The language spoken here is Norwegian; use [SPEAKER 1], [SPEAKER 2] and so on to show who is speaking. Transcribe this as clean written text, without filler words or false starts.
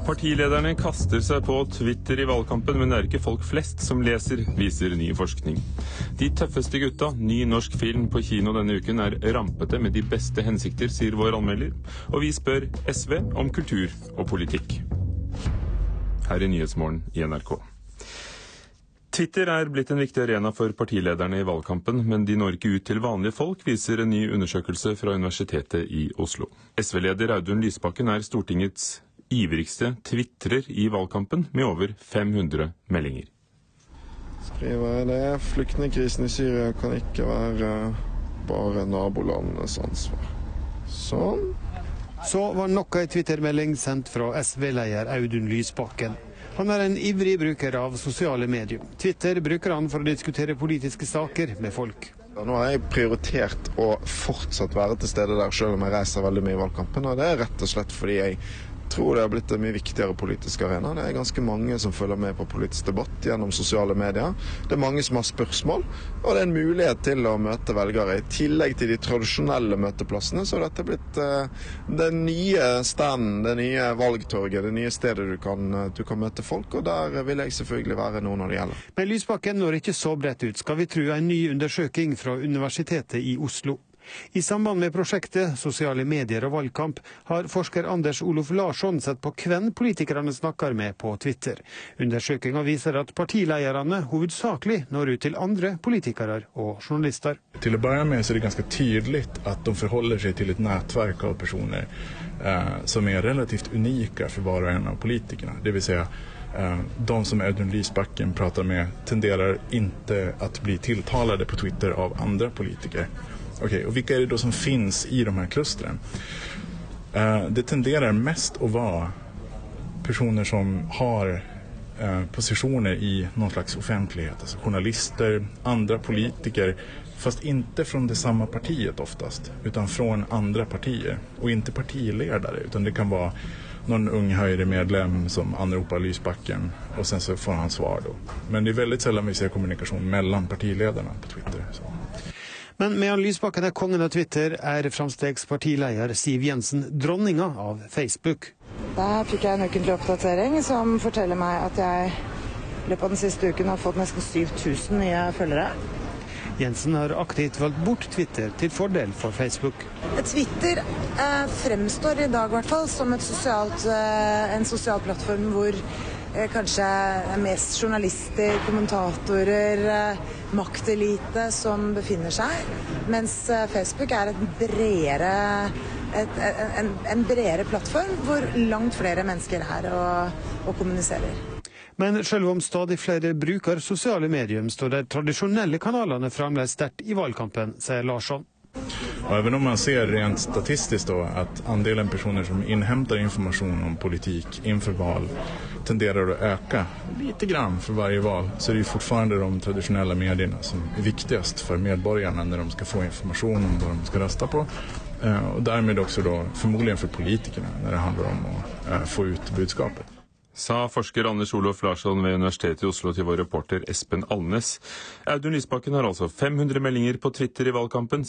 [SPEAKER 1] Partilederne kaster seg på Twitter i valgkampen, men det er ikke folk flest som leser, viser ny forskning. De tøffeste gutta, ny norsk film på kino denne uken, er rampete med de beste hensikter, sier vår anmelder. Og vi spør SV om kultur og politikk. Her i Nyhetsmorgen i NRK. Twitter er blitt en viktig arena for partilederne i valgkampen, men de når ikke ut til vanlige folk, viser en ny undersøkelse fra Universitetet i Oslo. SV-leder Audun Lysbakken er Stortingets ivrigste twitterer i valgkampen, med over 500 meldinger.
[SPEAKER 2] Skriver det, flyktningkrisen i Syria kan ikke være bare nabolandenes ansvar. Sånn.
[SPEAKER 3] Så var nok en Twitter-melding sendt fra SV-leder Audun Lysbakken. Han er en ivrig bruker av sosiale medier. Twitter bruker han for å diskutere politiske saker med folk.
[SPEAKER 2] Nå har jeg prioritert å fortsatt være til stede der, selv om jeg reiser veldig mye i valgkampen. Og det er rett og slett fordi jeg tror det har blitt en mye viktigere politisk arena. Det er ganske mange som følger med på politisk debatt gjennom sosiale medier. Det er mange som har spørsmål, og det er en mulighet til å møte velgere. I tillegg til de tradisjonelle møteplassene, så har dette blitt den nye standen, det nye valgtorget, det nye stedet du kan møte folk, og der vil jeg selvfølgelig være noen av de gjelder.
[SPEAKER 3] Men Lysbakken når ikke så bredt ut, skal vi tro en ny undersøking fra Universitetet i Oslo. I samband med prosjektet Sosiale medier og valgkamp har forsker Anders Olof Larsson sett på hvem politikerne snakker med på Twitter. Undersøkelsen viser at partilederne hovedsakelig når ut til andre politikere og journalister.
[SPEAKER 4] Til å börja med så är det ganska tydligt att de förhåller sig till ett nätverk av personer som är relativt unika för var och en av politikerna. Det vill säga de som Audun Lysbakken pratar med tenderar inte att bli tilltalade på Twitter av andra politiker. Okej, och vilka är det då som finns i de här klustren? Det tenderar mest att vara personer som har positioner i någon slags offentlighet. Alltså journalister, andra politiker, fast inte från det samma partiet oftast, utan från andra partier. Och inte partiledare, utan det kan vara någon ung högermedlem som anropar Lysbacken och sen så får han svar då. Men det är väldigt sällan vi ser kommunikation mellan partiledarna på Twitter. Så.
[SPEAKER 3] Men medan Lysbakken er kongen av Twitter, er Framstegspartileder Siv Jensen dronninga av Facebook.
[SPEAKER 5] Der fikk jeg en ukentlig oppdatering som forteller meg at jeg i løpet av den siste uken har fått nesten 7000 nye følgere.
[SPEAKER 3] Jensen har aktivt valgt bort Twitter til fordel for Facebook.
[SPEAKER 5] Twitter fremstår i dag i hvert fall som en sosial plattform hvor kanskje mest journalister, kommentatorer, maktelite som befinner seg, mens Facebook er en bredere plattform hvor langt flere mennesker er og kommuniserer.
[SPEAKER 3] Men selv om stadig flere bruker sosiale medier, står de tradisjonelle kanalene fremdeles sterkt i valgkampen, sier Larsson.
[SPEAKER 4] Och även om man ser rent statistiskt då att andelen personer som inhämtar information om politik inför val tenderar att öka lite grann för varje val, så är det ju fortfarande de traditionella medierna som är viktigast för medborgarna när de ska få information om vad de ska rösta på. Och därmed också då förmodligen för politikerna när det handlar om att få ut budskapet.
[SPEAKER 1] Sa forsker Anders Olof Larsson ved Universitetet i Oslo til vår reporter Espen Alnes. Audun Lysbakken har altså 500 meldinger på Twitter i valgkampen.